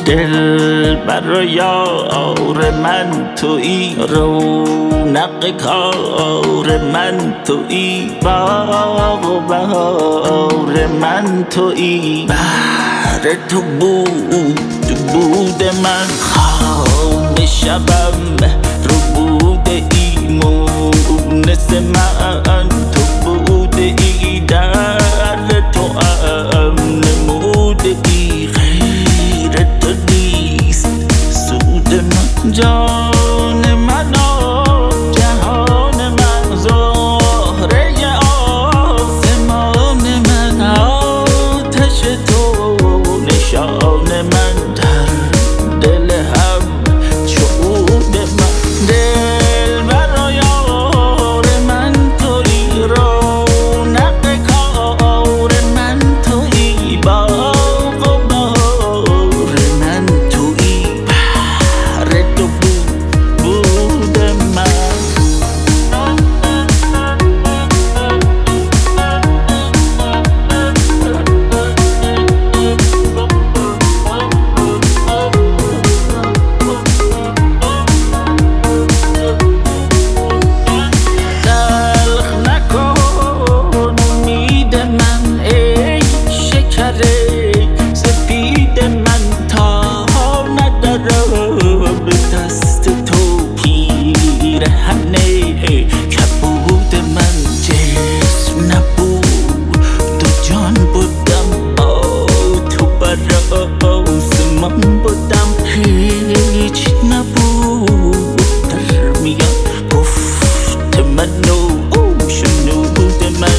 دل برای یار من تویی، رونق کار من تویی، باغ و بهار من تویی. بهر تو بود من خواب شبم، رو بوده ای مونس من، تو بوده ای در تو نموده ای، غیر تو نیست سود من. جان من و جهان من، زهره آسمان من، آتش تو نشان من، در دل هم شهود من. دل برای یار من تویی، رونق کار من تویی، باغ و بهار من تویی. بهر تو بود من. سپید من تا ندارم به دست تو پیرهنه، کبود من جسم نبود تو جان بودم، با تو بر آسمان بودم، هیچ نبود در میان گفت من و شنود من.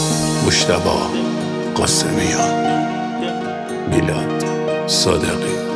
مجتبی قاسمیان، میلاد صادقی.